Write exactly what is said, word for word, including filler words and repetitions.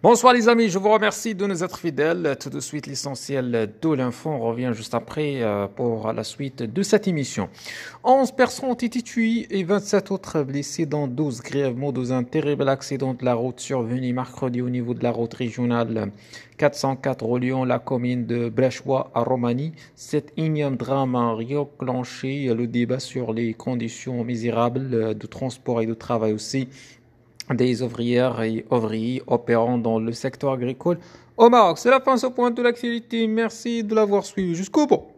Bonsoir les amis, je vous remercie de nous être fidèles. Tout de suite, l'essentiel de l'info. On revient juste après euh, pour la suite de cette émission. onze personnes ont été tuées et vingt-sept autres blessées dans douze grièvement dans un terrible accident de la route survenu mercredi au niveau de la route régionale quatre cent quatre reliant la commune de Brechois à Roumanie. Cet énième drame a réenclenché le débat sur les conditions misérables de transport et de travail aussi des ouvrières et ouvriers opérant dans le secteur agricole au Maroc. C'est la fin de ce point de l'actualité. Merci de l'avoir suivi jusqu'au bout.